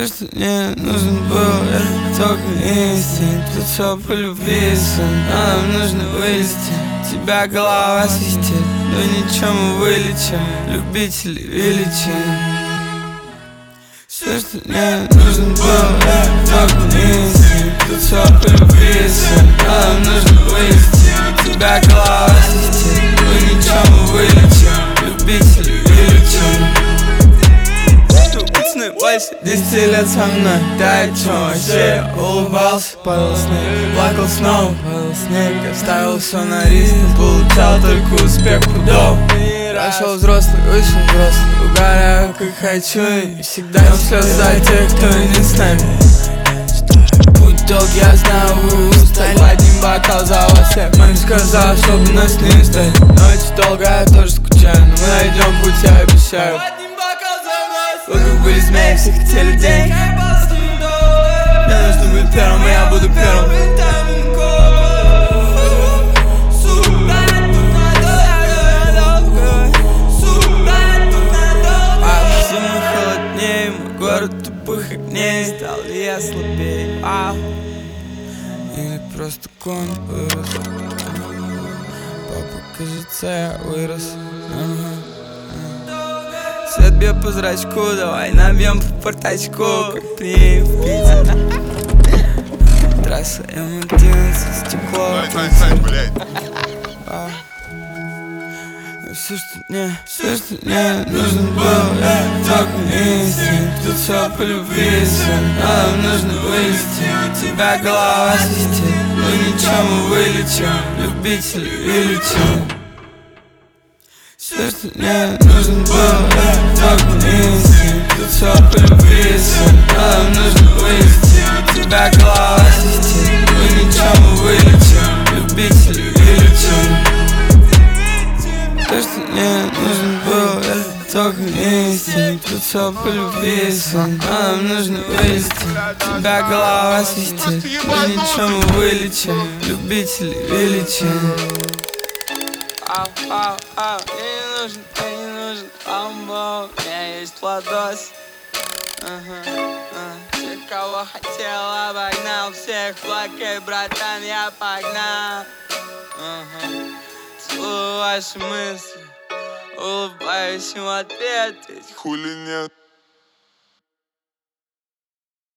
Все, что мне нужен был, это только инстинкт. Тут все по любви, нам нужно вылезти. Тебя голова свистит, но ничего мы вылечим. Любители величин. Все, что мне нужен был, это только инстинкт. Тут все по любви, нам нужно вылезти. Тебя голова свистит, но ничего мы вылечим. Любители величин. Больше 10 лет со мной, да о чем вообще? Улыбался, падал снег, плакал снова, падал снег. Я ставил все на риск, получал только успех пудов. Прошел взрослый, вышел взрослый, угораю как хочу. И всегда не слез за тех, кто не с нами. Путь долгий, я знаю, вы устали. Один бокал за вас всех. Маме сказала, чтобы нас не ждать. Ночь долгая, я тоже скучаю, но мы найдем путь, я обещаю. Вокруг были змеи, все хотели денег. Мне нужно быть первым, и я буду первым. Зимы холоднее, мой город тупых огней. Стал ли я слабее? Или просто конь вырос? Папа, кажется, я вырос. Свет бьет по зрачку, давай набьем по портачку, как приедем в Питер. Трасса М11, стекло. Все, что мне нужен был, это только инстинкт. Тут все по любви, нам нужно вылезти. Тебя голова свистит, но ничего мы вылечим. Любители величин. Все, что мне нужен был, это только инстинкт. Тут все по любви, нам нужно вылезти. Тебя голова свистит, но ничего мы вылечим. Любители величин. Все, что мне нужен был, это только инстинкт. Тут все по любви, нам нужно вылезти. Тебя голова свистит, но ничего мы вылечим. Любители величин. Мне не нужен амбо, у меня есть Владос. Всех, кого хотел, обогнал. Всех плакай, братан, я погнал. Целую ваши мысли, улыбаюсь им в ответ. Хули нет.